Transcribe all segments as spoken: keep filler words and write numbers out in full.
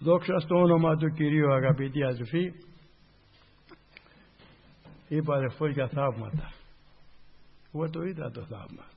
Δόξα στο όνομα του Κυρίου, αγαπητοί αδελφοί. Είπα αδελφός για θαύματα. Εγώ το είδα το θαύμα.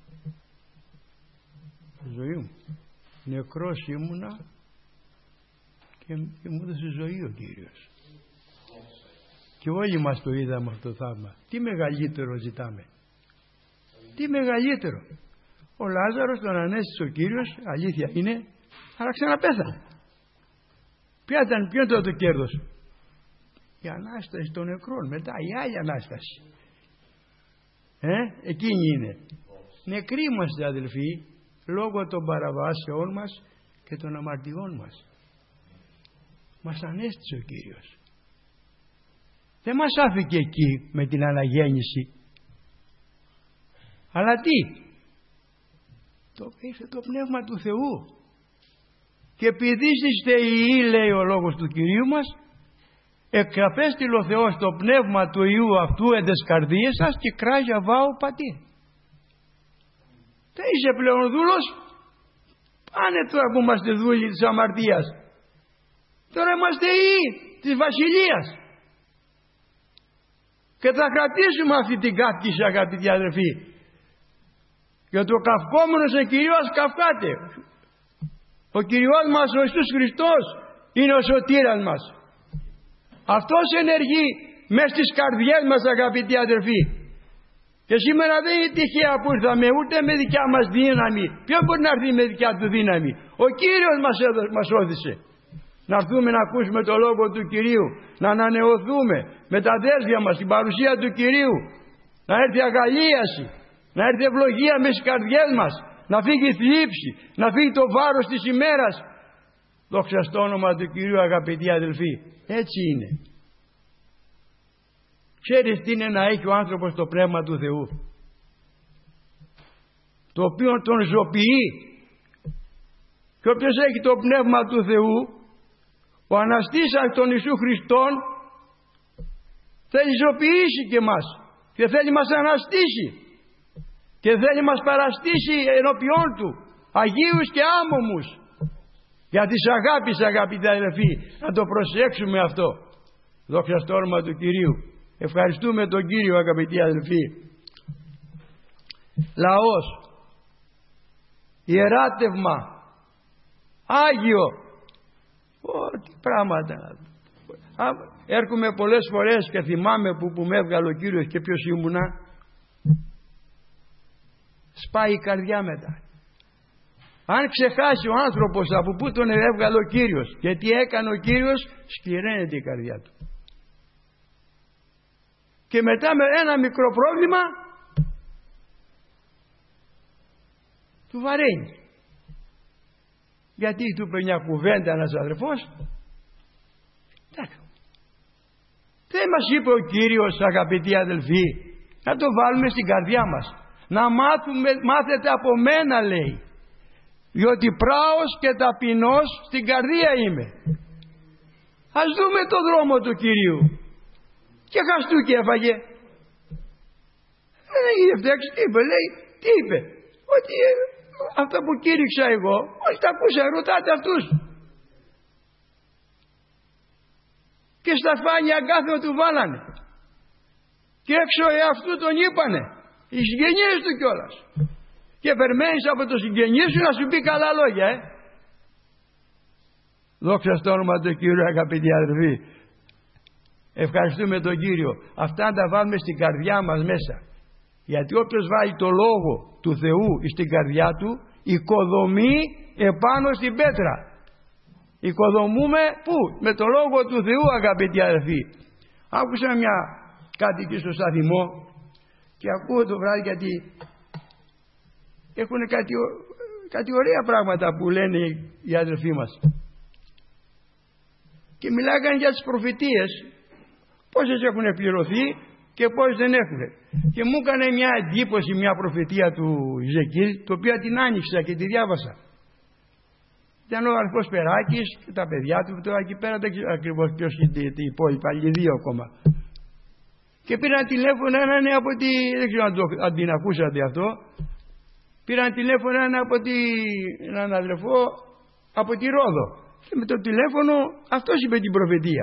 Στη ζωή μου. Νεκρός ήμουνα και, και μου έδωσε ζωή ο Κύριος. Και όλοι μας το είδαμε αυτό το θαύμα. Τι μεγαλύτερο ζητάμε? Τι μεγαλύτερο? Ο Λάζαρος τον ανέστησε ο Κύριος, αλήθεια είναι, αλλά ξαναπέθανε. Ποια ήταν, ποιο ήταν το κέρδος? Η Ανάσταση των νεκρών, μετά η άλλη Ανάσταση. Ε, εκείνη είναι. Νεκροί είμαστε αδελφοί, λόγω των παραβάσεών μας και των αμαρτιών μας. Μας ανέστησε ο Κύριος. Δεν μας άφηκε εκεί με την αναγέννηση. Αλλά τι? Το, ήρθε το Πνεύμα του Θεού. Και επειδή εσείς θεοί, λέει ο λόγος του Κυρίου μας, εκαπέστειλε ο Θεός το Πνεύμα του Υιού αυτού εν τες καρδίες σας και κράγια βάω πατή. Δεν είσαι πλέον δούλος. Πάνε τώρα που είμαστε δούλοι της αμαρτίας. Τώρα είμαστε ιοί της βασιλείας. Και θα κρατήσουμε αυτή την κάφκηση, αγαπητοί αδελφοί. Γιατί ο καυκόμενος εν Κυρίως καυκάται. Ο Κυριός μας ο Ιησούς Χριστός είναι ο σωτήρας μας. Αυτός ενεργεί μες στις καρδιές μας, αγαπητοί αδελφοί. Και σήμερα δεν είναι τυχαία που ήρθαμε ούτε με δικιά μας δύναμη. Ποιος μπορεί να έρθει με δικιά του δύναμη? Ο Κύριος μας, έδωσε, μας ώθησε. Να έρθουμε να ακούσουμε το λόγο του Κυρίου, να ανανεωθούμε με τα αδέρφια μας, την παρουσία του Κυρίου, να έρθει αγαλίαση, να έρθει ευλογία μες στις καρδιές μας, να φύγει η θλίψη, να φύγει το βάρος της ημέρας. Δόξα στο όνομα του Κυρίου, αγαπητοί αδελφοί. Έτσι είναι. Ξέρεις τι είναι να έχει ο άνθρωπος το Πνεύμα του Θεού, το οποίο τον ζωοποιεί. Και όποιος έχει το Πνεύμα του Θεού, ο αναστής εκ των Ιησού Χριστών, θέλει ζωοποιήσει και μας και θέλει μας αναστήσει και θέλει μας παραστήσει ενώπιόν του αγίους και άμωμους. Για της αγάπης, αγαπητοί αδελφοί, να το προσέξουμε αυτό. Δόξα στο όνομα του Κυρίου. Ευχαριστούμε τον Κύριο, αγαπητοί αδελφοί. Λαός, ιεράτευμα, Άγιο, ό,τι πράγματα. Έρχομαι πολλές φορές και θυμάμαι που, που με έβγαλε ο Κύριος και ποιος ήμουνα. Σπάει η καρδιά μετά. Αν ξεχάσει ο άνθρωπος από πού τον έβγαλε ο Κύριος και τι έκανε ο Κύριος, σκληραίνεται η καρδιά του. Και μετά με ένα μικρό πρόβλημα του βαραίνει. Γιατί του είπε μια κουβέντα ένας αδερφός. Δεν μας είπε ο Κύριος, αγαπητοί αδελφοί, να το βάλουμε στην καρδιά μας. Να μάθουμε, μάθετε από μένα, λέει, διότι πράος και ταπεινός στην καρδία είμαι. Ας δούμε το δρόμο του Κυρίου. Και χαστούκι έφαγε. Δεν έγινε φταίξει, τι είπε, λέει, τι είπε, ότι ε, αυτά που κήρυξα εγώ, όχι τα ακούσα, ρωτάτε αυτούς. Και στα φάνια αγκάθιο του βάλανε. Και έξω εαυτού τον είπανε, οι συγγενείς του κιόλας. Και περιμένεις από το συγγενή σου να σου πει καλά λόγια, ε. Δόξα στο όνομα του Κύριου, αγαπητοί αδελφοί. Ευχαριστούμε τον Κύριο. Αυτά να τα βάλουμε στην καρδιά μας μέσα. Γιατί όποιος βάλει το λόγο του Θεού στην καρδιά του, οικοδομεί επάνω στην πέτρα. Οικοδομούμε πού? Με το λόγο του Θεού, αγαπητοί αδελφοί. Άκουσα μια κάτι εκεί στο σταθμό και ακούω το βράδυ, γιατί έχουν κάτι, κάτι ωραία πράγματα που λένε οι αδελφοί μας. Και μιλάγαν για τις προφητείες, πόσες έχουν πληρωθεί και πόσες δεν έχουν. Και μου έκανε μια εντύπωση μια προφητεία του Ιζεκίλ, το οποία την άνοιξα και τη διάβασα. Ήταν ο αρχός Περάκης και τα παιδιά του, τώρα εκεί πέρα δεν ξέρω ακριβώς ποιος είναι οι υπόλοιποι, άλλοι δύο ακόμα. Και πήραν τηλέφωνο έναν από τη, δεν ξέρω αν, το, αν την ακούσατε αυτό, πήραν τηλέφωνο έναν από τη, έναν αδελφό από τη Ρόδο και με το τηλέφωνο αυτός είπε την προφητεία.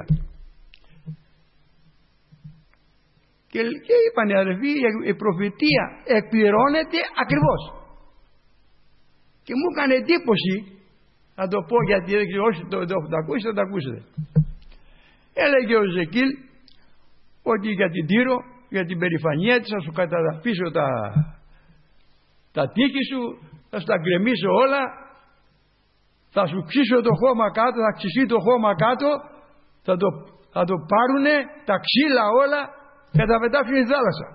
Και, και είπαν οι αδερφοί, η προφητεία εκπληρώνεται ακριβώς. Και μου έκανε εντύπωση, να το πω γιατί όσοι το, το έχουν ακούσει θα το ακούσετε. Έλεγε ο Ζεκίλ ότι για την Τύρο, για την περηφανία της θα σου καταδαπίσω τα, τα τείχη σου, θα σου τα γκρεμίσω όλα, θα σου ξύσω το χώμα κάτω, θα ξυσεί το χώμα κάτω, θα το, θα το πάρουνε τα ξύλα όλα και θα τα πετάξουν στη θάλασσα.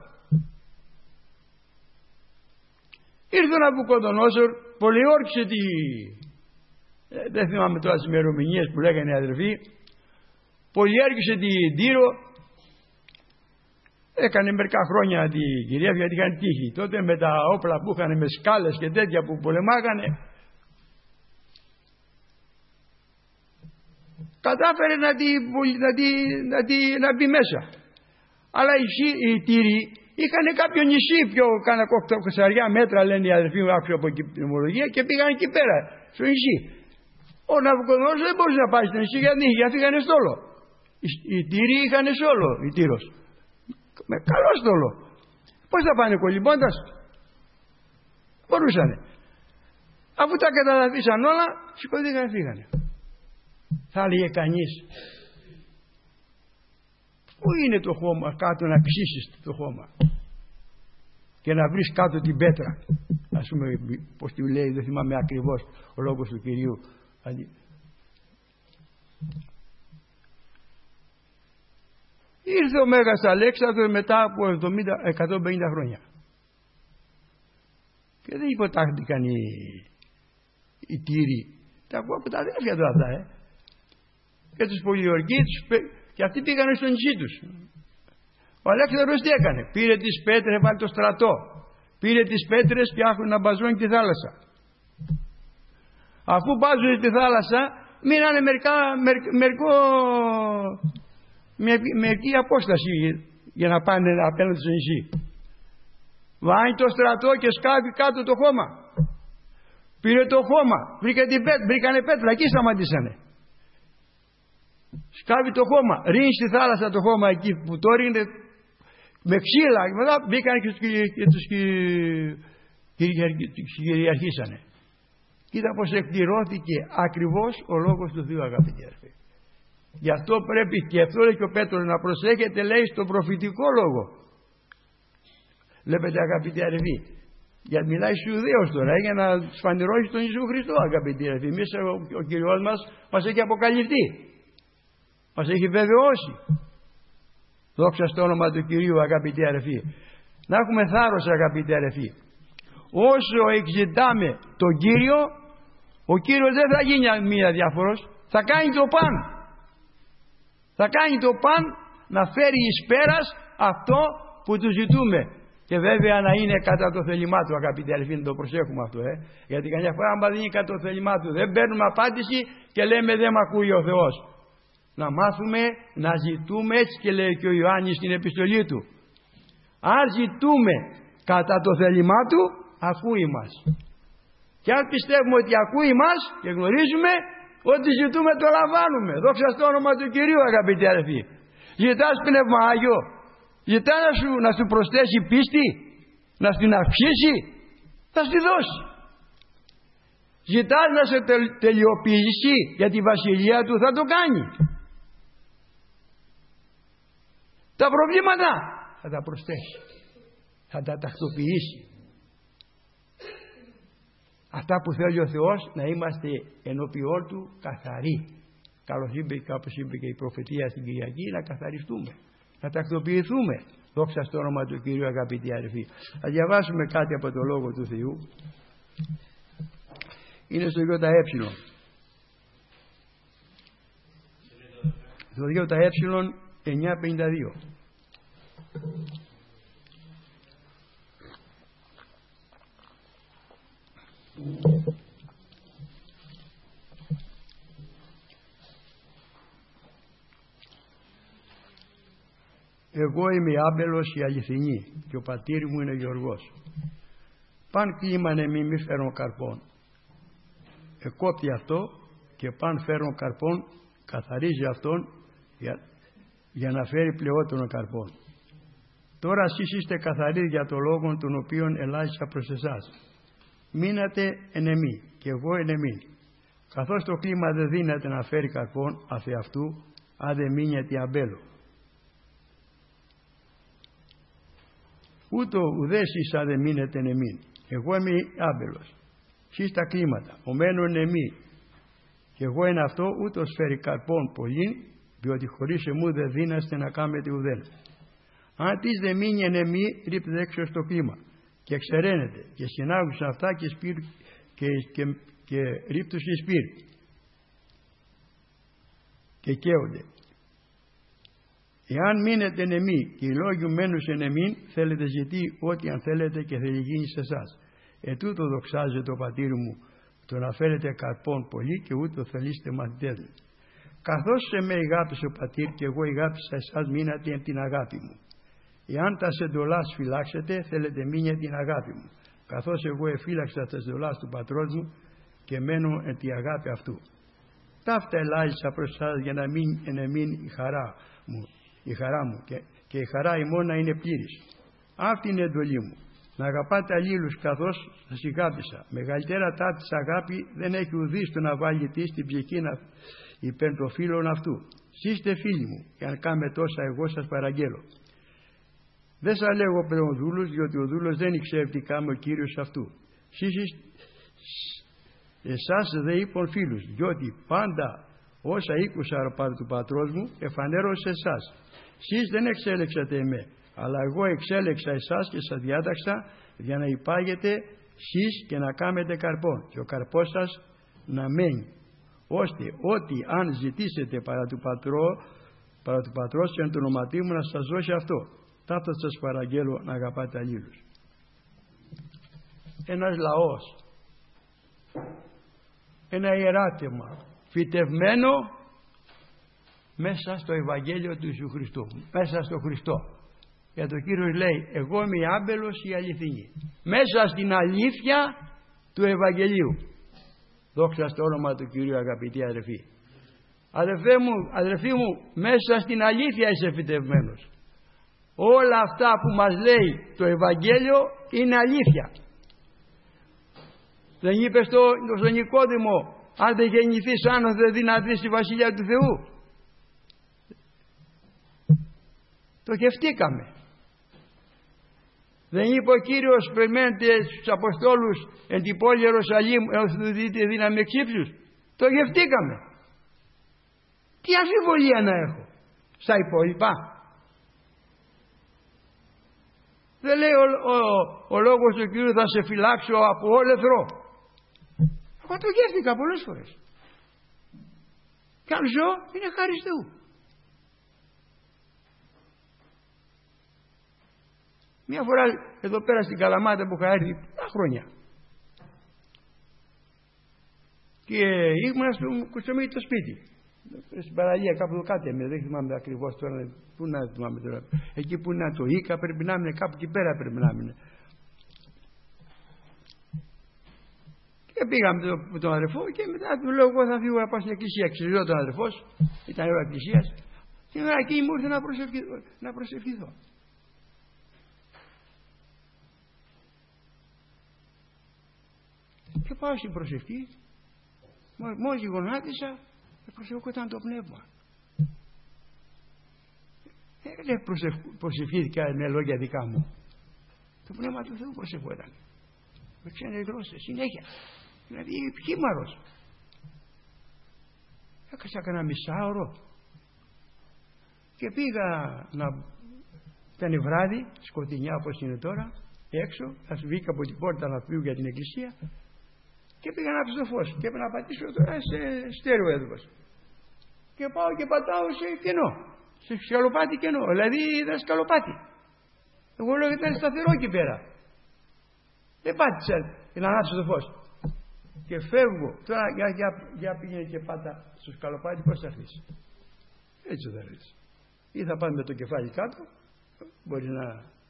Ήρθε ο Ναβουκοδονόσορ, πολιόρκησε τη... Ε, δεν θυμάμαι τώρα τις ημερομηνίες που λέγανε οι αδερφοί, πολιόρκησε την Τύρο, έκανε μερικά χρόνια την κυρία γιατί είχαν τύχη. Τότε με τα όπλα που είχαν, με σκάλες και τέτοια που πολεμάγανε, κατάφερε να, τη, να, τη, να, τη, να μπει μέσα. Αλλά οι, οι Τύροι είχαν κάποιο νησί πιο κάνα οκτακόσια μέτρα, λένε οι αδερφοί μου, άκουσα από εκεί την ομολογία, και πήγαν εκεί πέρα στο νησί. Ο Ναβουκοδονόσορ δεν μπορούσε να πάει στο νησί γιατί, γιατί είχαν στόλο. Οι, οι Τύροι είχαν στόλο, η Τύρος. Με καλό στόλο. Πώς θα πάνε, κολυμπώντας? Μπορούσανε. Αφού τα καταδαφίσαν όλα, σηκωθήκαν και φύγανε. Θα έλεγε κανείς, πού είναι το χώμα κάτω να ψήσεις το χώμα και να βρεις κάτω την πέτρα, ας πούμε, πως τη λέει, δεν θυμάμαι ακριβώς ο λόγος του Κυρίου. Ήρθε ο Μέγας Αλέξανδρος μετά από εβδομήντα, εκατόν πενήντα χρόνια και δεν υποτάχθηκαν οι, οι Τύροι. Τα ακούω από τα αδέρφια του αυτά, ε. Και τους πολιορκείς, και αυτοί πήγανε στο νησί τους. Ο Αλέξανδρος τι έκανε? Πήρε τις πέτρες, έβαλε το στρατό. Πήρε τις πέτρες και άρχουν να μπαζώνει τη θάλασσα. Αφού μπάζουν τη θάλασσα, μείνανε μερικά, μερ, μερικό, με, μερική απόσταση για να πάνε απέναντι στο νησί. Βάνει το στρατό και σκάβει κάτω το χώμα. Πήρε το χώμα, βρήκε την πέτρα, βρήκανε πέτρα, εκεί σταματήσανε. Σκάβει το χώμα, ρίνει στη θάλασσα το χώμα εκεί που το ρίνε με ξύλα και μετά μπήκαν και τους κυριαρχήσανε. Κοίτα πως εκπληρώθηκε ακριβώς ο λόγος του Θεού, αγαπητοί αδερφοί. Γι' αυτό πρέπει, και αυτό λέει και ο Πέτρος, να προσέχετε, λέει, στον προφητικό λόγο. Βλέπετε, αγαπητοί αδερφοί, γιατί μιλάει στους Ιουδαίους τώρα, για να σφανερώσει τον Ιησού Χριστό, αγαπητοί αδερφοί. Εμείς ο, ο Κυριός μας μας έχει αποκαλυφθεί. Μας έχει βεβαιώσει. Δόξα στο όνομα του Κυρίου, αγαπητοί αδερφοί. Να έχουμε θάρρος, αγαπητοί αδερφοί. Όσο εξητάμε τον Κύριο, ο Κύριος δεν θα γίνει μία διάφορος. Θα κάνει το παν. Θα κάνει το παν να φέρει εις πέρας αυτό που του ζητούμε. Και βέβαια να είναι κατά το θέλημά του, αγαπητοί αδερφοί, να το προσέχουμε αυτό. Ε. Γιατί καμιά φορά, άμα δεν είναι κατά το θέλημά του, δεν παίρνουμε απάντηση και λέμε δεν μ' ακούει ο Θεός. Να μάθουμε να ζητούμε, έτσι και λέει και ο Ιωάννης στην επιστολή του. Αν ζητούμε κατά το θέλημά του, ακούει μας. Και αν πιστεύουμε ότι ακούει μας και γνωρίζουμε ότι ζητούμε, το λαμβάνουμε. Δόξα στο όνομα του Κυρίου, αγαπητοί αδερφοί. Ζητάς Πνεύμα Άγιο, ζητά να σου, να σου προσθέσει πίστη, να στην αυξήσει, θα στη δώσει. Ζητάς να σε τελειοποιήσει για τη βασιλεία του, θα το κάνει. Τα προβλήματα θα τα προσθέσει, θα τα τακτοποιήσει. Αυτά που θέλει ο Θεός, να είμαστε ενώπιόν του καθαροί. Καλώς είπε, κάπως είπε και η προφητεία στην Κυριακή, να καθαριστούμε, να τακτοποιηθούμε. Δόξα στο όνομα του Κυρίου, αγαπητοί αδερφοί. Θα διαβάσουμε κάτι από το Λόγο του Θεού. Είναι στο ΙΕ. Στο ΙΕ εννιακόσια πενήντα δύο. Εγώ είμαι η άμπελος η αληθινή και ο πατήρ μου είναι ο Γιωργός. Παν κλίμανε μη μη φέρον καρπών. Εκόπτει αυτό και παν φέρον καρπών, καθαρίζει αυτόν για, για να φέρει πλεότερον καρπών. Τώρα εσείς είστε καθαροί για το λόγο τον οποίον ελάχισα προς εσάς. Μείνατε εν εμή και εγώ εν εμήν. Καθώς το κλίμα δεν δύναται να φέρει καρπών αφ' αυτού, αν δεν μείνετε αμπέλο. Ούτω ουδέσεις αν δεν μείνετε εν εμήν. Εγώ είμαι άμπελος. Σεις τα κλίματα, ο μένω εν εμή. Και εγώ εν αυτό ούτως φέρει καρπών πολλήν, διότι χωρίς εμού δεν δύναστε να κάνετε ουδέν. Αν της δεν μείνει εν εμή, ρίπτεται έξω στο κλίμα και εξαιρένεται και συνάγουσαν αυτά και, σπύρ, και, και, και ρίπτους και σπύρ και καίονται. Εάν μείνετε εν εμή και οι λόγοι μένους εν εμήν, θέλετε ζητεί ό,τι αν θέλετε και θέλει γίνει σε εσάς. Ετούτο δοξάζεται ο πατήρ μου, το να φέρετε καρπών πολύ και ούτω θελήστε μαθητές μου. Καθώς σε με αγάπησε ο πατήρ και εγώ αγάπησα εσάς, μείνατε εν την αγάπη μου. Εάν τα εντολάς φυλάξετε, θέλετε μείνετε την αγάπη μου. Καθώς εγώ εφύλαξα τα εντολάς του πατρός μου και μένω εν την αγάπη αυτού. Ταύτα ελάχισα προς εσάς για να μην εν εμήν η χαρά μου, η χαρά μου και, και η χαρά ημών να είναι πλήρης. Αυτή είναι η εντολή μου. Να αγαπάτε αλλήλους καθώς σας αγάπησα. Μεγαλύτερα ταύτης αγάπη δεν έχει ουδής το να βάλει τι στην ψυχή υπέρ των φίλων αυτού. Σύστε φίλοι μου, και αν κάμε τόσα εγώ σας παραγγέλω. Δεν σας λέγω πλέον δούλους, διότι ο δούλος δεν ξέρει τι κάμε ο Κύριος αυτού. Σεις εσάς δε είπων φίλους, διότι πάντα όσα ήκουσα από του πατρός μου εφανέρωσε εσάς. Σεις δεν εξέλεξατε εμέ, αλλά εγώ εξέλεξα εσάς και σας διάταξα για να υπάγετε σεις και να κάμετε καρπόν και ο καρπός σας να μένει, ώστε ό,τι αν ζητήσετε παρά του πατρό, παρά του πατρός και εν το ονοματί μου να σας δώσει αυτό. Ταύτα σας παραγγέλω να αγαπάτε αλλήλους. Ένας λαός, ένα ιεράτεμα φυτευμένο μέσα στο Ευαγγέλιο του Ιησού Χριστού, μέσα στο Χριστό. Για το Κύριος λέει, εγώ είμαι άμπελος η αληθινή, μέσα στην αλήθεια του Ευαγγελίου. Δόξα στο όνομα του Κυρίου, αγαπητοί αδερφοί. Αδερφέ μου, αδερφοί μου, μέσα στην αλήθεια είσαι φυτευμένος. Όλα αυτά που μας λέει το Ευαγγέλιο είναι αλήθεια. Δεν είπε στο, στο Νικόδημο, αν δεν γεννηθείς άνωθ δεν δυνατείς στη Βασιλεία του Θεού. Το γευτήκαμε. Δεν είπε ο Κύριος, περιμένετε στους Αποστόλους εν την πόλη Ιερουσαλήμ έως του δείτε δύναμη εξύψους. Το γευτήκαμε. Τι αμφιβολία να έχω στα υπόλοιπα. Δεν λέει ο, ο, ο λόγος του Κύριου θα σε φυλάξω από όλεθρο. Εγώ το γεύτηκα πολλές φορές. Κι αν ζω είναι χάρις Θεού. Μια φορά εδώ πέρα στην Καλαμάτα που είχα έρθει τα χρόνια και ήμουν στο κουστομί το σπίτι στην παραλία κάπου εδώ κάτω με, δεν θυμάμαι ακριβώς τώρα πού να θυμάμαι τώρα, εκεί που είναι το Ίκα πρέπει να είναι, κάπου εκεί πέρα πρέπει να είναι. Και πήγαμε με τον αδερφό και μετά του λέω εγώ θα φύγω να πάω στην εκκλησία. Ξεριζόταν ο αδερφός, ήταν η ώρα εκκλησίας και μετά εκεί μου ήρθε να προσευχηθώ, να προσευχηθώ. Και πάω στην προσευχή, μόλις γονάτισα, προσευχόταν το πνεύμα. Δεν προσευχήθηκα με λόγια δικά μου. Το πνεύμα του Θεού προσευχόταν. Με ξένες γλώσσες, συνέχεια. Δηλαδή χήμαρος. Έκασα κανένα μισάωρο και πήγα να... Ήταν βράδυ, σκοτεινιά όπως είναι τώρα, έξω, θα βγήκα από την πόρτα να φύγω για την εκκλησία και πήγα να ψήσω φως και έπρεπε να πατήσω τώρα σε στέρεο έδρος. Και πάω και πατάω σε κενό, σε σκαλοπάτι κενό, δηλαδή ήταν σκαλοπάτι. Εγώ λέω ήταν σταθερό εκεί πέρα. Δεν πάτησα να ανάψω το φως. Και φεύγω. Τώρα για, για, για πήγαινε και πάτα στο σκαλοπάτι, πώς θα έρθεις. Έτσι θα έρθεις. Ή θα πάνε με το κεφάλι κάτω, μπορεί να...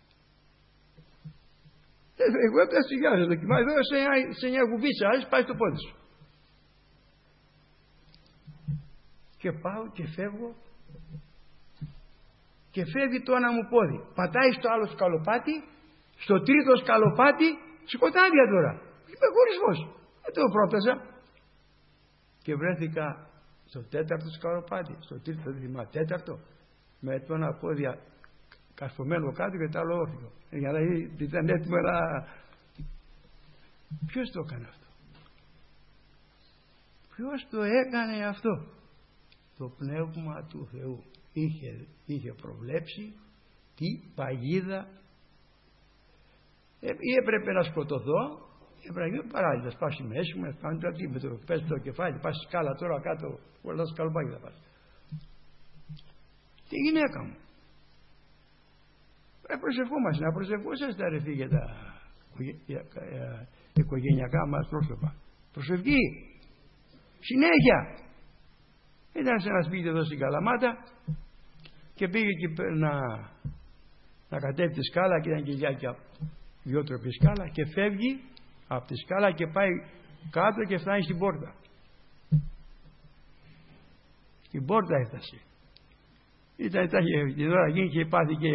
Εγώ έπρεπε να σιγά, να δοκιμάσω. Εδώ σε μια, σε μια κουβίτσα, άλλες πάει στο πόδι σου. Και πάω και φεύγω και φεύγει το ένα μου πόδι. Πατάει στο άλλο σκαλοπάτι, στο τρίτο σκαλοπάτι, σκοτάδια τώρα. Είμαι χωρισμός. Δεν το πρότασα. Και βρέθηκα στο τέταρτο σκαλοπάτι, στο τρίτο, δεν θυμάμαι, τέταρτο, με το ένα πόδι καρφωμένο κάτω και το άλλο όρθιο. Για να ήταν έτοιμο να... Ποιος το έκανε αυτό? Ποιος το έκανε αυτό? Το Πνεύμα του Θεού είχε, είχε προβλέψει τι παγίδα ε, ή έπρεπε να σκοτωθώ, έπρεπε να γίνει παράλληλα, πας στη μέση μου, να κάνω το αντίmetρο, πες το κεφάλι, πας στη σκάλα τώρα κάτω, όλα τα σκαλοπάκια θα πας. Τη γυναίκα μου. Ε, προσευχόμαστε, να προσευχόσαστε αρεφοί για τα για, για, οικογενειακά μας πρόσωπα. Προσευχή. Συνέχεια. Ήταν σε ένα σπίτι εδώ στην Καλαμάτα και πήγε εκεί να, να κατέβει τη σκάλα και ήταν και γιάκια δυο τροπή σκάλα και φεύγει από τη σκάλα και πάει κάτω και φτάνει στην πόρτα. Στην πόρτα έφτασε. Ήταν, ήταν την ώρα γίνει και πάθη και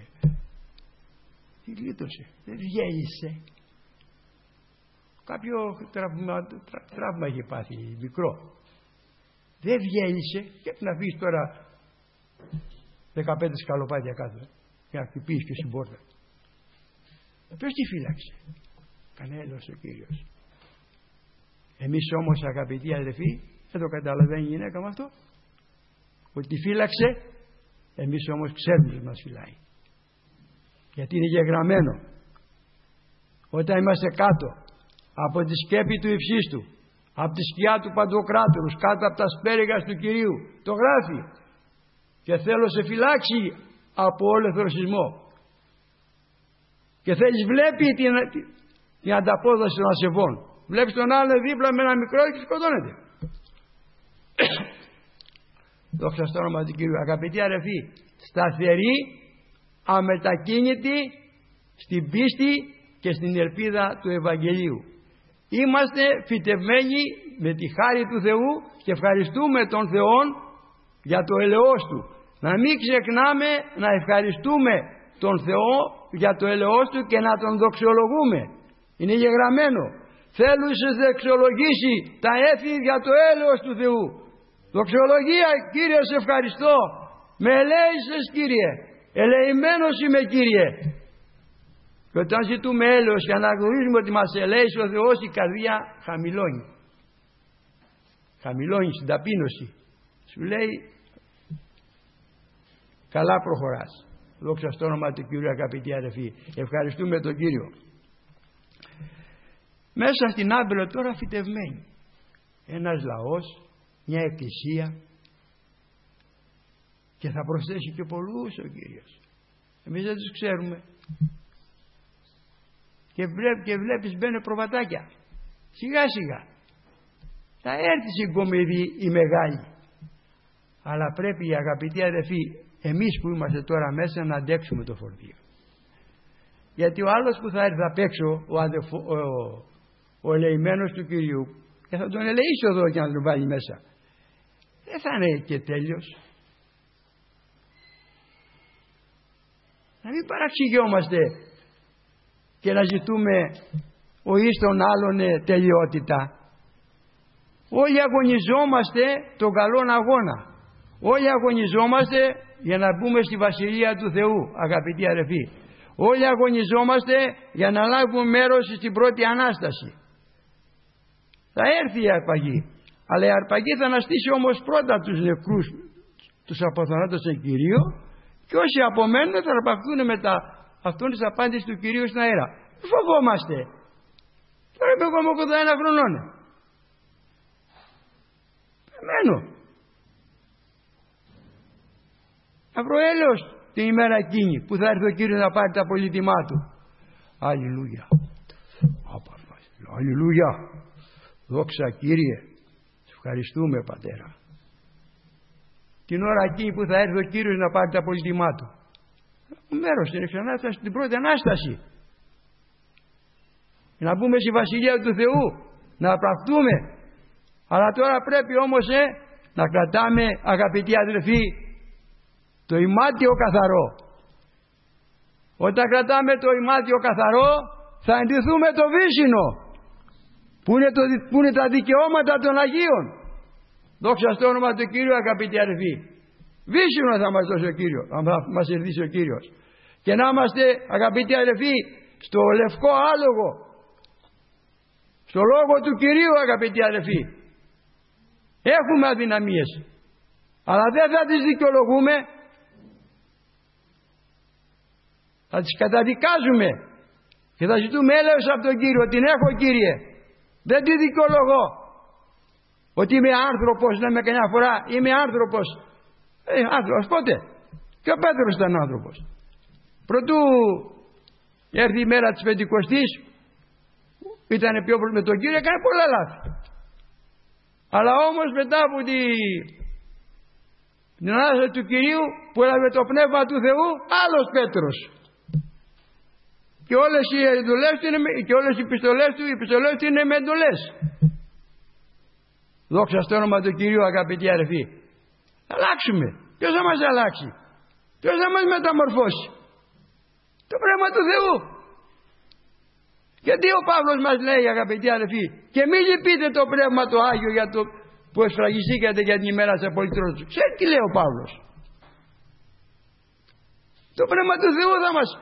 τη γλίτωσε. Δεν γέλησε. Κάποιο τραύμα, τρα, τραύμα είχε πάθει μικρό. Δεν βγαίνησε και να αφήσει τώρα δεκαπέντε σκαλοπάτια κάτω για να χτυπήσει και στην πόρτα. Ποιος τη φύλαξε? Κανένας ο Κύριος. Εμείς όμως αγαπητοί αδελφοί, δεν το καταλαβαίνει η γυναίκα με αυτό, ότι τη φύλαξε. Εμείς όμως ξέρουμε ότι μας φυλάει, γιατί είναι γεγραμμένο. Όταν είμαστε κάτω από τη σκέπη του υψίστου, από τη σκιά του Παντοκράτορους, κάτω από τα σπέριγας του Κυρίου, το γράφει, και θέλω σε φυλάξει από όλο θροσισμό. Και θέλεις, βλέπει την, την ανταπόδοση των ασεβών. Βλέπεις τον άλλο δίπλα με ένα μικρό και σκοτώνεται. Δόξα στο όνομα του Κυρίου. Αγαπητοί αδελφοί, σταθεροί, αμετακίνητοι στην πίστη και στην ελπίδα του Ευαγγελίου. Είμαστε φυτευμένοι με τη χάρη του Θεού και ευχαριστούμε τον Θεό για το ελεός Του. Να μην ξεχνάμε να ευχαριστούμε τον Θεό για το ελεός Του και να τον δοξολογούμε. Είναι γεγραμμένο. Θέλουσε δεξιολογήσει τα έθη για το έλεος του Θεού. Δοξολογία, Κύριε, σε ευχαριστώ. Με ελέησες, Κύριε. Ελεημένος είμαι, Κύριε. Και όταν ζητούμε έλεος και αναγνωρίζουμε ότι μας ελέησε ο Θεός, η καρδία χαμηλώνει. Χαμηλώνει στην ταπείνωση. Σου λέει, καλά προχωράς. Δόξα στο όνομα του Κύριου, αγαπητοί αδελφοί. Ευχαριστούμε τον Κύριο. Μέσα στην Άμπελο τώρα φυτευμένη. Ένας λαός, μια εκκλησία, και θα προσθέσει και πολλούς ο Κύριος. Εμείς δεν τους ξέρουμε. Και, βλέπ, και βλέπεις μπαίνουν προβατάκια. Σιγά σιγά. Θα έρθει συγκομιδή η μεγάλη. Αλλά πρέπει, οι αγαπητοί αδελφοί, εμείς που είμαστε τώρα μέσα, να αντέξουμε το φορτίο. Γιατί ο άλλος που θα έρθει απ' έξω, ο, αδεφο, ο, ο ελεημένος του Κυρίου, και θα τον ελεήσει εδώ και να τον βάλει μέσα, δεν θα είναι και τέλειος. Να μην παραξηγιόμαστε και να ζητούμε ο εις τον άλλον τελειότητα. Όλοι αγωνιζόμαστε τον καλόν αγώνα. Όλοι αγωνιζόμαστε για να μπούμε στη Βασιλεία του Θεού, αγαπητοί αδελφοί. Όλοι αγωνιζόμαστε για να λάβουμε μέρος στην πρώτη Ανάσταση. Θα έρθει η αρπαγή, αλλά η αρπαγή θα αναστήσει όμως πρώτα τους νεκρούς, τους αποθανάτους εν Κυρίω, και όσοι απομένουν θα αρπαχθούν μετά αυτόν της απάντησης του Κυρίου στην αέρα. Φοβόμαστε. Τώρα είμαι εγώ με ογδόντα ένα χρονών. Μένω. Να βρω έλεος την ημέρα εκείνη που θα έρθει ο Κύριος να πάρει τα πολύτιμά Του. Αλληλούια. Αλληλούια. Δόξα, Κύριε. Σε ευχαριστούμε, Πατέρα. Την ώρα εκείνη που θα έρθει ο Κύριος να πάρει τα πολύτιμά Του. Μέρος στην εξανάσταση, την πρώτη Ανάσταση. Να μπούμε στη Βασιλεία του Θεού. Να πραχτούμε. Αλλά τώρα πρέπει όμως ε, να κρατάμε, αγαπητοί αδελφοί, το ημάτιο καθαρό. Όταν κρατάμε το ημάτιο καθαρό, θα εντυθούμε το βύσσινο, που είναι, το, που είναι τα δικαιώματα των Αγίων. Δόξα στο όνομα του Κύριου, αγαπητοί αδελφοί. Βύσσινο θα μας δώσει ο Κύριος, θα μας ερδίσει ο Κύριος. Και να είμαστε, αγαπητοί αδελφοί, στο λευκό άλογο, στο λόγο του Κυρίου, αγαπητοί αδελφοί. Έχουμε αδυναμίες, αλλά δεν θα τις δικαιολογούμε, θα τις καταδικάζουμε και θα ζητούμε έλεος από τον Κύριο. Την έχω, Κύριε, δεν τη δικαιολογώ ότι είμαι άνθρωπος, λέμε καμιά φορά, είμαι άνθρωπος. Ε, άνθρωπος πότε? Και ο Πέτρος ήταν άνθρωπος. Προτού έρθει η μέρα της Πεντηκοστής, ήταν πιο πολύ με τον Κύριο, έκανε πολλά λάθη. Αλλά όμως μετά από τη... την Ανάσταση του Κυρίου, που έλαβε το Πνεύμα του Θεού, άλλος Πέτρος. Και όλες οι εντολές του είναι, και όλες οι επιστολές του, οι επιστολές του είναι με εντολές. Δόξα στο όνομα του Κυρίου, αγαπητοί αδελφοί. Αλλάξουμε. Ποιος θα μας αλλάξει? Ποιος θα μας μεταμορφώσει? Το Πνεύμα του Θεού. Γιατί ο Παύλος μας λέει, αγαπητοί αδελφοί, και μην λυπείτε το Πνεύμα το Άγιο για το που εσφραγιστήκατε για την ημέρα της απολυτρώσεως του. Ξέρετε τι λέει ο Παύλος? Το Πνεύμα του Θεού θα μας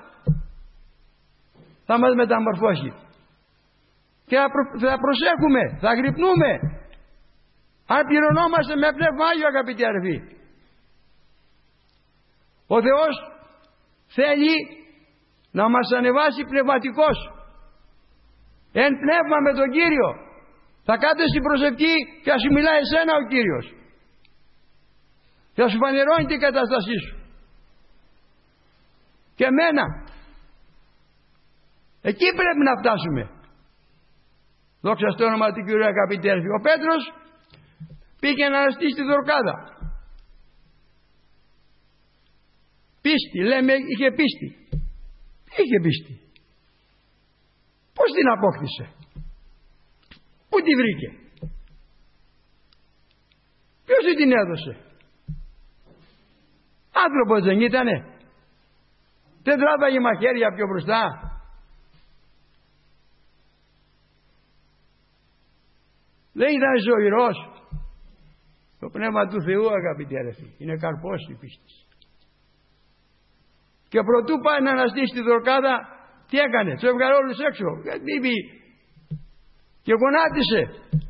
θα μας μεταμορφώσει. Και θα, προ, θα προσέχουμε, θα γρυπνούμε. Αν πληρωνόμαστε με Πνεύμα Άγιο, αγαπητοί αδελφοί. Ο Θεός θέλει να μας ανεβάσει πνευματικώς. Εν πνεύμα με τον Κύριο. Θα κάτω στην προσευχή και θα σου μιλάει εσένα ο Κύριος. Και θα σου φανερώνει την κατάστασή σου. Και εμένα. Εκεί πρέπει να φτάσουμε. Δόξα στο όνομα του Κύριου, αγαπητοί αδελφοί. Ο Πέτρος πήγε να αναστήσει τη Δορκάδα. Πίστη, λέμε, είχε πίστη. Είχε πίστη. Πώς την απόκτησε? Πού τη βρήκε? Ποιος του την έδωσε? Άνθρωπος δεν ήτανε? Δεν τράβαγε μαχαίρια πιο μπροστά? Δεν ήταν ζωηρός? Το Πνεύμα του Θεού, αγαπητοί αδελφοί, είναι καρπός η πίστη. Και προτού πάει να αναστήσει τη Δορκάδα, τι έκανε? Τους έβγαλε όλους έξω. Γιατί και γονάτισε.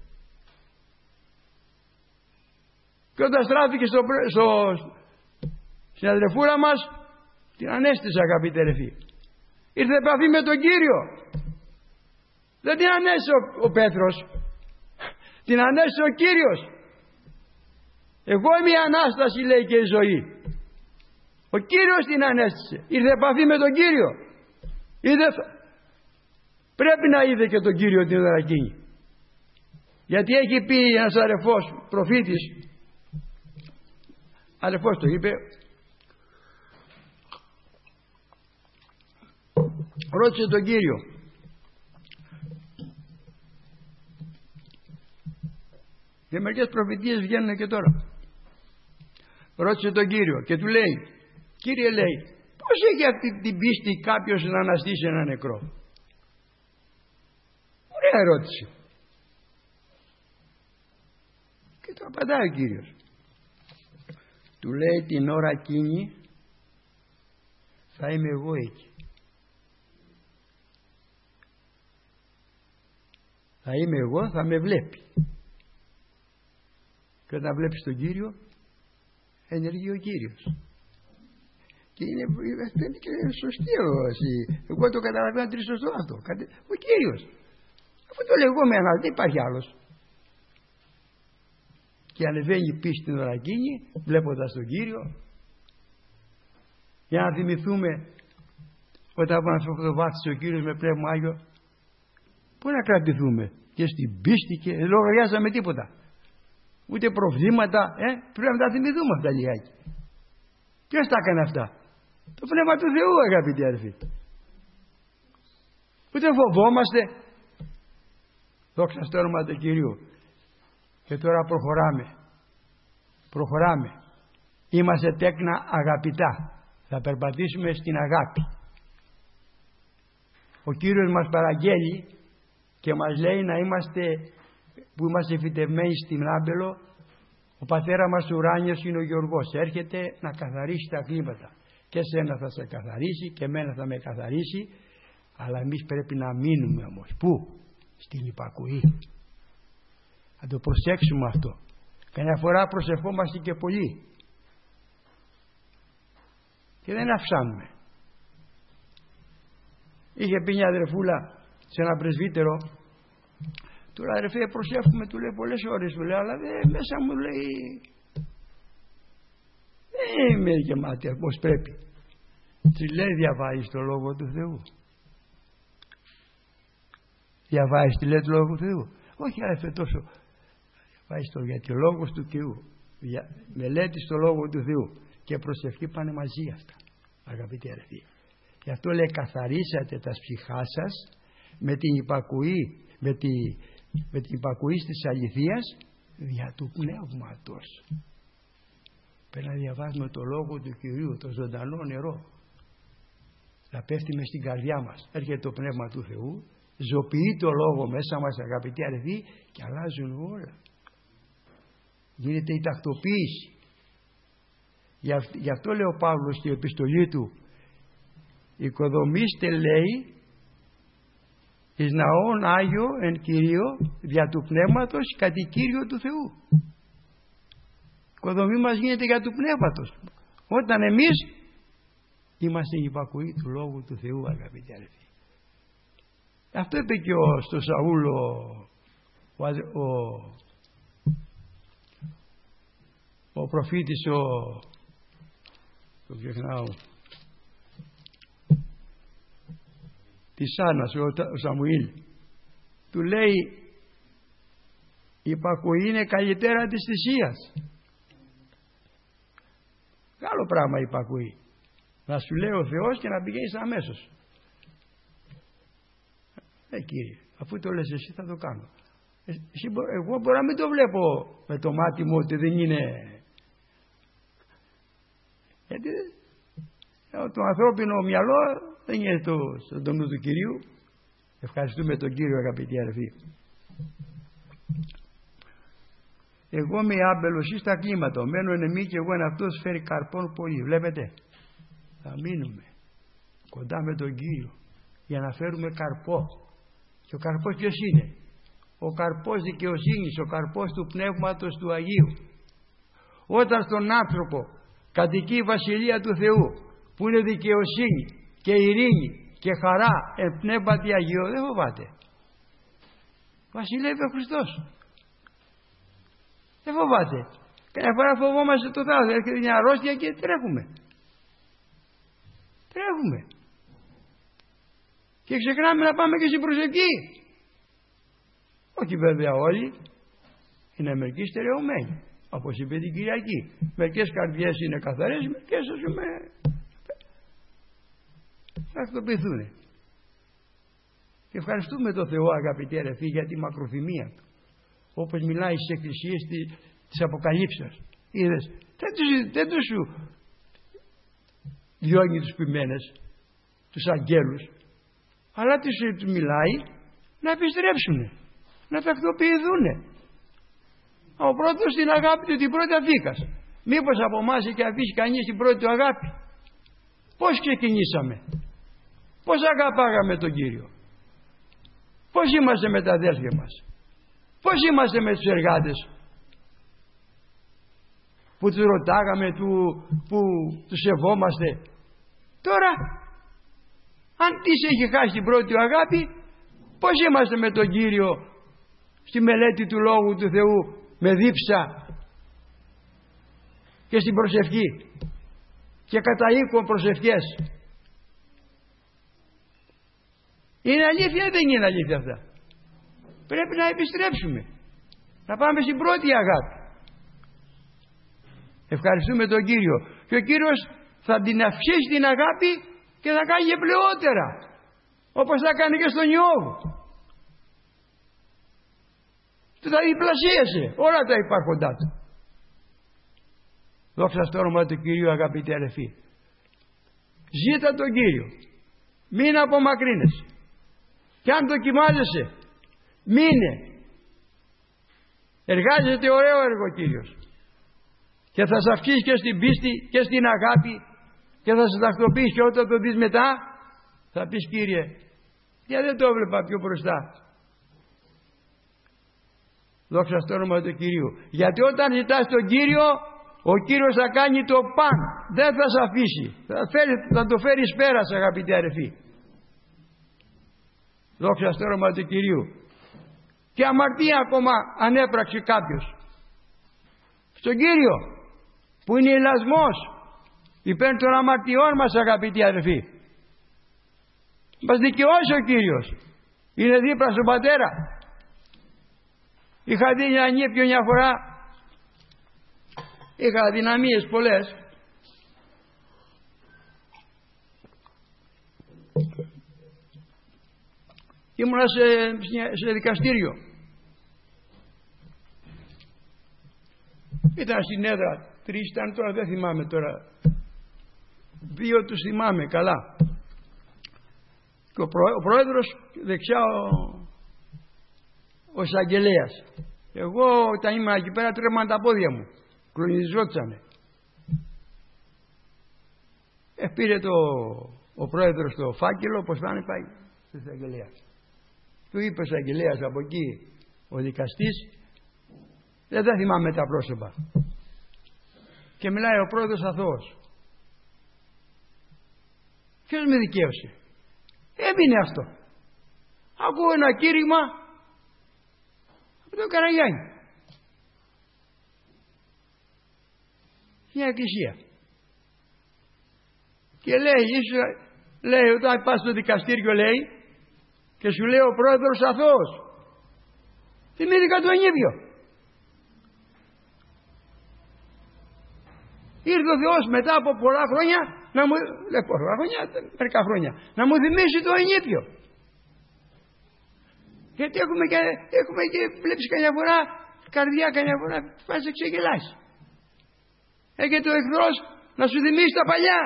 Και όταν στράφηκε στο, στο, στην αδελφούρα μας, την ανέστησε, αγαπητοί αδελφοί. Ήρθε επαφή με τον Κύριο. Δεν την ανέστησε ο, ο Πέτρος. Την ανέστησε ο Κύριος. Εγώ είμαι η Ανάσταση, λέει, και η ζωή. Ο Κύριος την ανέστησε. Ήρθε επαφή με τον Κύριο. Είδε, πρέπει να είδε και τον Κύριο την ώρα εκείνη. Γιατί έχει πει ένας αδελφός προφήτης, αδελφός το είπε, ρώτησε τον Κύριο, και μερικές προφητείες βγαίνουν και τώρα. Ρώτησε τον Κύριο και του λέει, Κύριε, λέει, πώς έχει αυτή την πίστη κάποιος να αναστήσει ένα νεκρό? Ωραία ερώτηση. Και το απαντάει ο Κύριος. Του λέει, την ώρα εκείνη θα είμαι εγώ εκεί. Θα είμαι εγώ, θα με βλέπει. Και όταν βλέπεις τον Κύριο, ενεργεί ο Κύριος. Και είναι, είναι και σωστή ερώτηση. Εγώ το καταλαβαίνω ότι είναι σωστό αυτό. Ο Κύριος. Αφού το λέγω με ένα, δεν υπάρχει άλλος. Και ανεβαίνει η πίστη την ώρα εκείνη, βλέποντας τον Κύριο, για να θυμηθούμε όταν το βάθησε ο Κύριος με Πνεύμα Άγιο, πού να κρατηθούμε? Και στην πίστη, και δεν λογαριάζαμε τίποτα. Ούτε προβλήματα, ε, πρέπει να τα θυμηθούμε αυτά λιγάκι. Ποιος τα έκανε αυτά? Το Πνεύμα του Θεού, αγαπητοί αδελφοί. Ούτε φοβόμαστε. Δόξα στο όνομα του Κυρίου. Και τώρα προχωράμε. Προχωράμε. Είμαστε τέκνα αγαπητά. Θα περπατήσουμε στην αγάπη. Ο Κύριος μας παραγγέλει και μας λέει να είμαστε, που είμαστε φυτευμένοι στην άμπελο, ο πατέρα μας του ουράνιος είναι ο Γιωργός. Έρχεται να καθαρίσει τα κλίματα. Και σένα θα σε καθαρίσει και εμένα θα με καθαρίσει. Αλλά εμείς πρέπει να μείνουμε όμως. Πού? Στην υπακοή. Να το προσέξουμε αυτό. Καμιά φορά προσευχόμαστε και πολύ και δεν αυξάνουμε. Είχε πει μια αδερφούλα σε ένα πρεσβύτερο, του λέει αδερφέ προσεύχουμε, του λέει πολλές ώρες, του λέει, αλλά δε, μέσα μου λέει δεν είμαι γεμάτη όπως πρέπει. Της λέει διαβάζεις το Λόγο του Θεού? Διαβάζεις τι λέει το Λόγο του Θεού? Όχι αδερφέ τόσο. Διαβάζεις το, γιατί ο Λόγος του Θεού, μελέτης το Λόγο του Θεού και προσευχή πάνε μαζί αυτά, αγαπητοί αδερφοί. Γι' αυτό λέει καθαρίσατε τα ψυχά σας με την υπακοή, με, τη, με την υπακοή της αληθείας δια του πνεύματος. Πρέπει να διαβάζουμε το Λόγο του Κυρίου, το ζωντανό νερό. Να πέφτει μες στην καρδιά μας. Έρχεται το Πνεύμα του Θεού, ζωοποιεί το Λόγο μέσα μας, αγαπητοί αδερφοί, και αλλάζουν όλα. Γίνεται η τακτοποίηση. Γι' αυτό λέει ο Παύλος στην επιστολή του, οικοδομήστε λέει εις ναόν Άγιο εν Κυρίω δια του Πνεύματος κατοικήριο του Θεού. Η οικοδομή μας γίνεται για του Πνεύματος όταν εμείς είμαστε η υπακοή του Λόγου του Θεού, αγαπητοί αδελφοί. Αυτό είπε και ο, στο Σαούλ ο, ο, ο, ο προφήτης ο το ξεχνάω της Άννας, ο, ο Σαμουήλ, του λέει η υπακοή είναι καλύτερα της θυσίας. Άλλο πράγμα η υπακοή, να σου λέει ο Θεός και να πηγαίνεις αμέσως. Ε Κύριε, αφού το λες εσύ θα το κάνω. Εσύ, εγώ μπορώ να μην το βλέπω με το μάτι μου ότι δεν είναι, γιατί το ανθρώπινο μυαλό δεν είναι το, στον νου του Κυρίου. Ευχαριστούμε τον Κύριο, αγαπητοί αδελφοί. Εγώ είμαι άμπελος ή στα κλίματα, μένω εν εμεί και εγώ εν αυτός φέρει καρπών πολύ. Βλέπετε, θα μείνουμε κοντά με τον Κύριο για να φέρουμε καρπό. Και ο καρπός ποιος είναι? Ο καρπός δικαιοσύνης, ο καρπός του Πνεύματος του Αγίου. Όταν στον άνθρωπο κατοικεί η Βασιλεία του Θεού, που είναι δικαιοσύνη και ειρήνη και χαρά εν πνεύματι Αγίου, δεν φοβάται. Βασιλεύει ο Χριστός. Δεν φοβάται. Καμιά φορά φοβόμαστε το θάνατο. Έρχεται μια αρρώστια και τρέχουμε. Τρέχουμε. Και ξεχνάμε να πάμε και στην προσευχή. Όχι βέβαια όλοι. Είναι μερικοί στερεωμένοι. Όπως είπε την Κυριακή. Μερικές καρδιές είναι καθαρές, μερικές ας πούμε θα αυτοποιηθούν. Και ευχαριστούμε τον Θεό, αγαπητοί αδελφοί, για τη μακροθυμία του. Όπως μιλάει στις εκκλησίες της Αποκαλύψεως. Είδες, δεν τους, δεν τους σου διώγει τους ποιμένες, τους αγγέλους, αλλά τους, τους μιλάει να επιστρέψουν, να τακτοποιηθούν. Ο πρώτος στην αγάπη του την πρώτη αφήκας. Μήπως από εμάς έχει αφήσει κανείς την πρώτη του αγάπη? Πώς ξεκινήσαμε? Πώς αγαπάγαμε τον Κύριο? Πώς είμαστε με τα αδέρφια μας? Πώς είμαστε με τους εργάτες που τους ρωτάγαμε, του, που τους σεβόμαστε? Τώρα αν τις έχει χάσει την πρώτη του αγάπη, πώς είμαστε με τον Κύριο στη μελέτη του Λόγου του Θεού με δίψα και στην προσευχή και κατά οίκων προσευχές? Είναι αλήθεια ή δεν είναι αλήθεια αυτά? Πρέπει να επιστρέψουμε, να πάμε στην πρώτη αγάπη. Ευχαριστούμε τον Κύριο. Και ο Κύριος θα την αυξήσει την αγάπη και θα κάνει και πλεότερα, όπως θα κάνει και στον Ιώβ. Του θα διπλασίασε όλα τα υπάρχοντά του. Δόξα στο όνομα του Κυρίου, αγαπητοί αδελφοί. Ζήτα τον Κύριο. Μην απομακρύνεσαι. Κι αν δοκιμάζεσαι, μείνε. Εργάζεται ωραίο έργο ο Κύριος. Και θα σε αυξήσει και στην πίστη και στην αγάπη και θα σε τακτοποιήσει, και όταν το δεις μετά θα πεις, Κύριε, γιατί δεν το έβλεπα πιο μπροστά. Δόξα στο όνομα του Κυρίου. Γιατί όταν ζητάς τον Κύριο, ο Κύριος θα κάνει το παν. Δεν θα σε αφήσει. Θα, φέρει, θα το φέρει πέρας, αγαπητοί αδελφοί. Δόξα στο όνομα του Κυρίου. Και αμαρτία ακόμα αν έπραξε κάποιος, στον Κύριο, που είναι ηλασμός υπέρ των αμαρτιών μας, αγαπητοί αδελφοί. Μας δικαιώσει ο Κύριος. Είναι δίπλα στον Πατέρα. Είχα δει ένα νήπιο μια φορά. Είχα αδυναμίες πολλές. Ήμουνα σε, σε δικαστήριο. Ήταν στην έδρα. Τρεις ήταν τώρα, δεν θυμάμαι τώρα. Δύο τους θυμάμαι καλά. Και ο, προ, ο πρόεδρος δεξιά ο, ο εισαγγελέας. Εγώ όταν ήμουν εκεί πέρα τρέμαν τα πόδια μου. Κλονιζόντουσανε. Ε, πήρε το, ο πρόεδρος το φάκελο, πως πάνε πάει στο εισαγγελέα. Του είπε ο εισαγγελέας από εκεί ο δικαστής, δεν θα θυμάμαι τα πρόσωπα. Και μιλάει ο πρόεδρος αθώος. Ποιος με δικαίωσε? Έμεινε αυτό. Ακούω ένα κήρυγμα από τον Καραγιάννη. Μια εκκλησία. Και λέει, ίσως, λέει, όταν πας στο δικαστήριο, λέει, και σου λέει ο πρόεδρος αθώος. Θυμήθηκα το ενήπιο. Ήρθε ο Θεός μετά από πολλά χρόνια να μου, λέει πολλά χρόνια, μερικά χρόνια, να μου θυμίσει το ενήπιο. Γιατί έχουμε και, έχουμε και βλέπεις καμιά φορά, καρδιά καμιά φορά, πας να ξεγελάς. Έρχεται ο εχθρός να σου θυμίσει τα παλιά.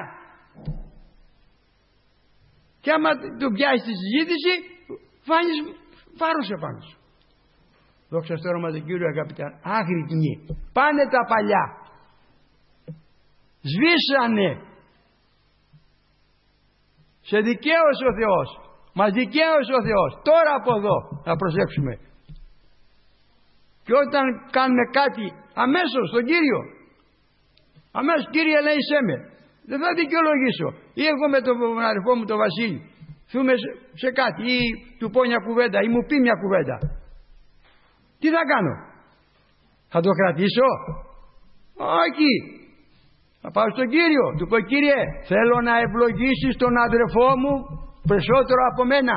Και άμα του πιάσει τη συζήτηση, φάνεις βάρος επάνω σου. Δόξα στο όνομα του Κύριου, αγαπητά. Άγρυπνοι. Πάνε τα παλιά. Σβήσανε. Σε δικαίωσε ο Θεός. Μας δικαίωσε ο Θεός. Τώρα από εδώ να προσέξουμε. Και όταν κάνουμε κάτι αμέσως στον Κύριο, αμέσως, Κύριε, λέει σε με, δεν θα δικαιολογήσω. Ή εγώ με τον αδερφό μου τον Βασίλη θούμε σε, σε κάτι, ή του πω μια κουβέντα, ή μου πει μια κουβέντα. Τι θα κάνω? Θα το κρατήσω? Όχι. Θα πάω στον Κύριο. Του πω, Κύριε, θέλω να ευλογήσεις τον αδερφό μου περισσότερο από μένα.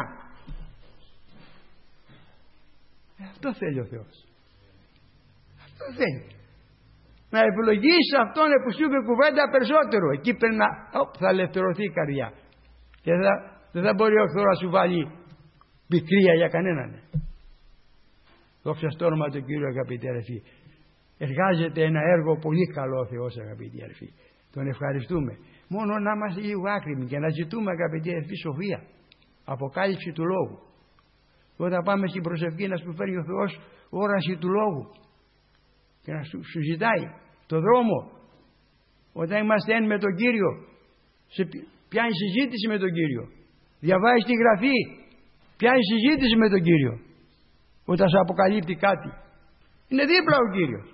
Αυτό θέλει ο Θεός. Αυτό θέλει. Να ευλογήσεις αυτόν που σου είπε κουβέντα περισσότερο. Εκεί πρέπει να θα ελευθερωθεί η καρδιά. Και θα, δεν θα μπορεί ο εχθρός να σου βάλει πικρία για κανέναν. Δόξα στο όνομα του Κύριου, αγαπητοί αδελφοί. Εργάζεται ένα έργο πολύ καλό ο Θεός, αγαπητοί αδελφοί. Τον ευχαριστούμε. Μόνο να είμαστε λίγο άκρημοι και να ζητούμε, αγαπητοί αδελφοί, σοφία. Αποκάλυψη του λόγου. Όταν πάμε στην προσευχή να σου φέρει ο Θεός όραση του λόγου και να σου, σου ζητάει το δρόμο. Όταν είμαστε εν με τον Κύριο, σε, πιάνει συζήτηση με τον Κύριο. Διαβάζει τη Γραφή, πιάνει συζήτηση με τον Κύριο. Όταν σου αποκαλύπτει κάτι, είναι δίπλα ο Κύριος.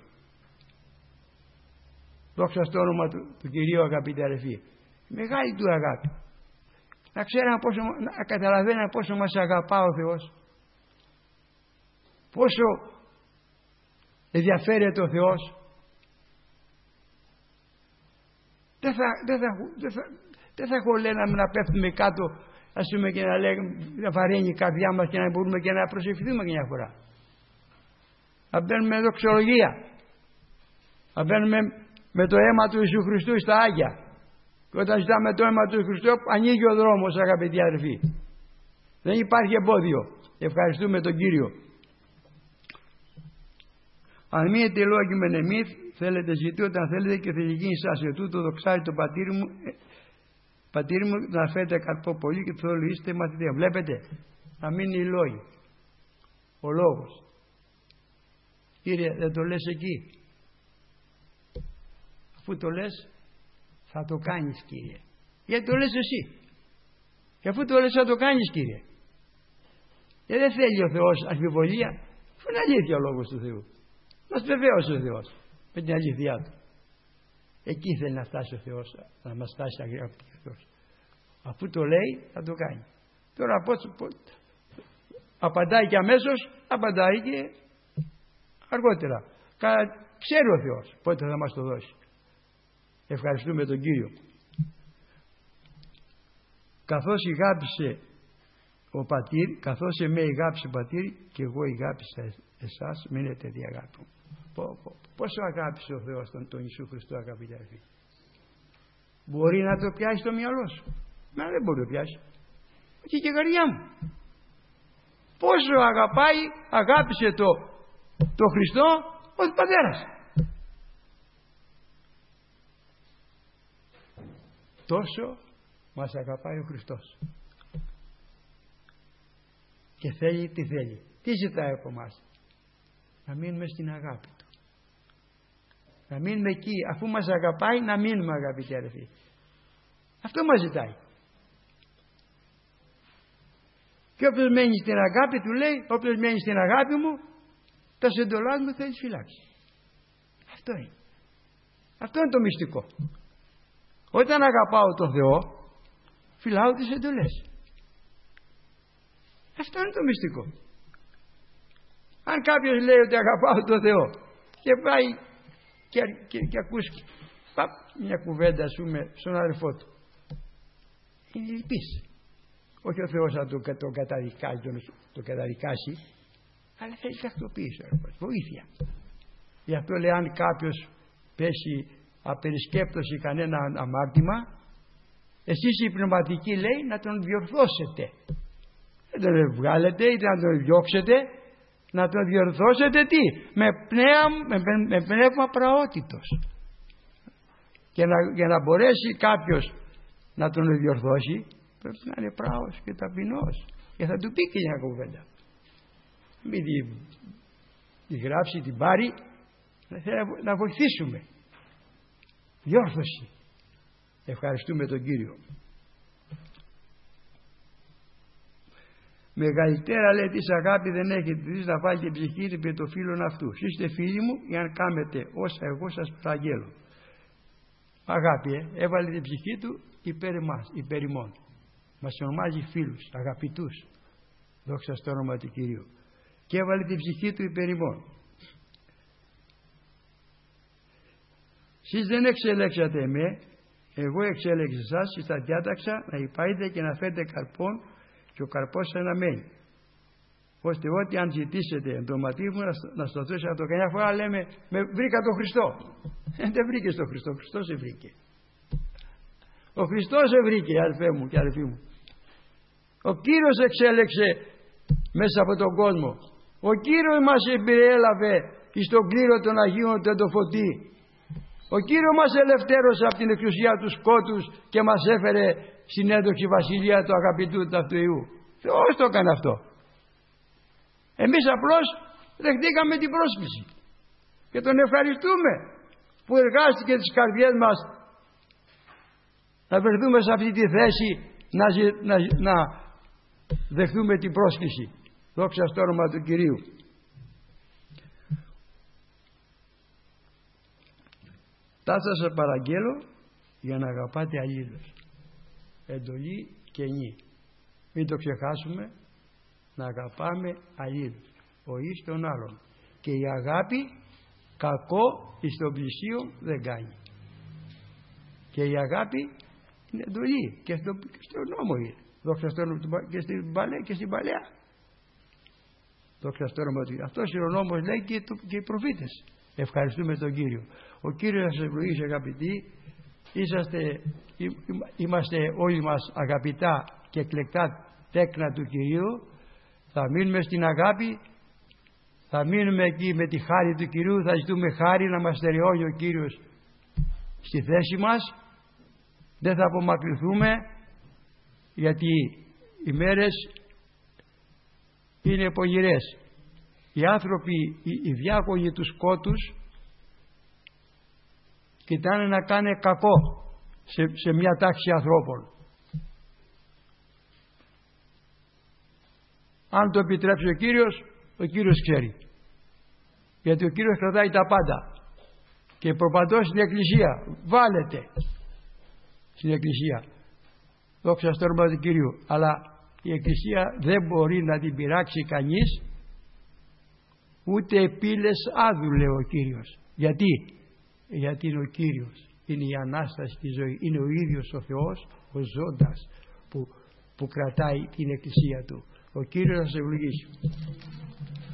Δόξα στο όνομα του, του Κυρίου, αγαπητοί αδελφοί. Μεγάλη του αγάπη. Να ξέρουμε πόσο, να καταλαβαίνουμε πόσο μας αγαπά ο Θεός. Πόσο ενδιαφέρεται ο Θεός. Δεν θα, δεν θα, δεν θα, δεν θα χωλέναμε να πέφτουμε κάτω, ας πούμε, και να λέγουμε, να βαραίνει η καρδιά μας και να μπορούμε και να προσευχηθούμε μια φορά. Να μπαίνουμε δοξολογία. Να μπαίνουμε με το αίμα του Ιησού Χριστού στα Άγια. Και όταν ζητάμε το αίμα του Ιησού Χριστού, ανοίγει ο δρόμος, αγαπητοί αδελφοί. Δεν υπάρχει εμπόδιο. Ευχαριστούμε τον Κύριο. Αν μείνετε λόγοι μεν εμείς, θέλετε ζητώ όταν θέλετε και θα γίνει σας. Ετούτο δοξάζει το πατήρι μου, ε, πατήρι μου να φέρετε καρπό πολύ και θα είστε μαθητεία. Βλέπετε, να μείνει οι λόγοι. Ο λόγος. Κύριε, δεν το λες εκεί. Αφού το λες, θα το κάνεις, Κύριε. Γιατί το λες εσύ. Και αφού το λες, θα το κάνεις, Κύριε. Και δεν θέλει ο Θεός αμφιβολία. Αφού είναι αλήθεια ο λόγος του Θεού. Μας βεβαίωσε ο Θεός με την αλήθειά του. Εκεί θέλει να φτάσει ο Θεός, να μας φτάσει αγαπητοί ο Θεός. Αφού το λέει, θα το κάνει. Τώρα πώς, πώς απαντάει και αμέσως, απαντάει και αργότερα. Ξέρει ο Θεός πότε θα μας το δώσει. Ευχαριστούμε τον Κύριο. Καθώς ηγάπησε ο πατήρ, καθώς εμέ ηγάπησε ο πατήρ και εγώ ηγάπησα εσάς, μείνετε δι' αγάπη μου. Πόσο αγάπησε ο Θεός τον, τον Ιησού Χριστό, αγαπητοί αδελφοί. Μπορεί να το πιάσει στο μυαλό σου? Μα δεν μπορεί να το πιάσει. Και και η καρδιά μου. Πόσο αγαπάει, αγάπησε το, το Χριστό ο Πατέρας. Τόσο μας αγαπάει ο Χριστός. Και θέλει τι θέλει. Τι ζητάει από εμάς? Να μείνουμε στην αγάπη του. Να μείνουμε εκεί. Αφού μας αγαπάει, να μείνουμε, αγαπητοί αδελφοί. Αυτό μας ζητάει. Και όποιος μένει στην αγάπη του, λέει, όποιος μένει στην αγάπη μου, τα εντολάς μου θα τις φυλάξει. Αυτό είναι. Αυτό είναι το μυστικό. Όταν αγαπάω τον Θεό, φυλάω τις εντολές. Αυτό είναι το μυστικό. Αν κάποιος λέει ότι αγαπάω τον Θεό και πάει και, και, και ακούς παπ, μια κουβέντα, ας πούμε, στον αδελφό του, είναι λυπής. Όχι ο Θεός να το, το, καταδικάσει, το, το καταδικάσει, αλλά θέλει τακτοποίηση, βοήθεια. Γι' αυτό λέει, αν κάποιος πέσει απερισκέπτωση κανένα αμάρτημα, εσείς οι πνευματικοί, λέει, να τον διορθώσετε. Δεν τον βγάλετε ή να τον διώξετε, να τον διορθώσετε τι? Με πνεύμα, με, με πνεύμα πραότητος. Και να, για να μπορέσει κάποιος να τον διορθώσει, πρέπει να είναι πράος και ταπεινός. Και θα του πει και μια κουβέντα. Μην τη, τη γράψει, την πάρει, να, να βοηθήσουμε. Διόρθωση. Ευχαριστούμε τον Κύριο. Μεγαλύτερα, λέει, της αγάπη δεν έχετε δεις να βάλει την ψυχή του με το φίλον αυτού. Είστε φίλοι μου, εάν κάνετε όσα εγώ σας παραγγέλω. Αγάπη, ε, έβαλε την ψυχή του υπέρ εμάς, υπέρ ημών. Μας ονομάζει φίλους, αγαπητούς. Δόξα στο όνομα του Κυρίου. Και έβαλε την ψυχή του υπέρ ημών. Σεις δεν εξελέξατε εμέ, εγώ εξέλεξα εσάς, εις τα διάταξα να υπάετε και να φέρετε καρπόν και ο καρπός σας να μένει. Ώστε ό,τι αν ζητήσετε εν το ματί μου να στο δώσω από το καμιά φορά λέμε με, βρήκα τον Χριστό. Ε, δεν βρήκες τον Χριστό, ο Χριστός σε βρήκε. Ο Χριστός σε βρήκε, αδελφέ μου και αδελφοί μου. Ο Κύριος εξέλεξε μέσα από τον κόσμο. Ο Κύριος μας περιέλαβε εις τον κλήρο των Αγίων του Εντοφωτή. Ο Κύριος μας ελευθέρωσε από την εξουσία του σκότους και μας έφερε στην έντοξη βασιλεία του αγαπητού του Θεού. Θεός το έκανε αυτό. Εμείς απλώς δεχτήκαμε την πρόσκληση και τον ευχαριστούμε που εργάστηκε τις καρδιές μας να βρεθούμε σε αυτή τη θέση να, να, να δεχτούμε την πρόσκληση. Δόξα στο όνομα του Κυρίου. Τα σας παραγγέλω για να αγαπάτε αλλήλους. Εντολή και νη. Μην το ξεχάσουμε, να αγαπάμε αλλήλους. Ο εις τον άλλον. Και η αγάπη κακό εις τον πλησίο δεν κάνει. Και η αγάπη είναι εντολή και στο, και στο νόμο είναι. Δόξα στο όνομα και στην παλαιά και στην παλαιά. Δόξα στο όνομα του. Αυτός είναι ο νόμος, λέει, και, το, και οι προφήτες. Ευχαριστούμε τον Κύριο. Ο Κύριος σας ευλογήσει, αγαπητοί. Είσαστε, είμαστε όλοι μας αγαπητά και εκλεκτά τέκνα του Κυρίου. Θα μείνουμε στην αγάπη, Θα μείνουμε εκεί με τη χάρη του Κυρίου, θα ζητούμε χάρη να μας στερεώνει ο Κύριος στη θέση μας. Δεν θα απομακρυνθούμε, γιατί οι μέρες είναι πονηρές. Οι άνθρωποι, οι, οι διάκονοι του σκότους κοιτάνε να κάνουν κακό σε, σε μια τάξη ανθρώπων. Αν το επιτρέψει ο Κύριος, ο Κύριος ξέρει. Γιατί ο Κύριος κρατάει τα πάντα. Και προπαντός στην Εκκλησία. Βάλετε στην Εκκλησία. Δόξα στο όνομα του Κυρίου. Αλλά η Εκκλησία δεν μπορεί να την πειράξει κανείς, ούτε πύλες άδου, λέει ο Κύριος. Γιατί? Γιατί είναι ο Κύριος. Είναι η Ανάσταση της ζωής. Είναι ο ίδιος ο Θεός, ο ζώντας, που, που κρατάει την Εκκλησία Του. Ο Κύριος να σε ευλογήσει.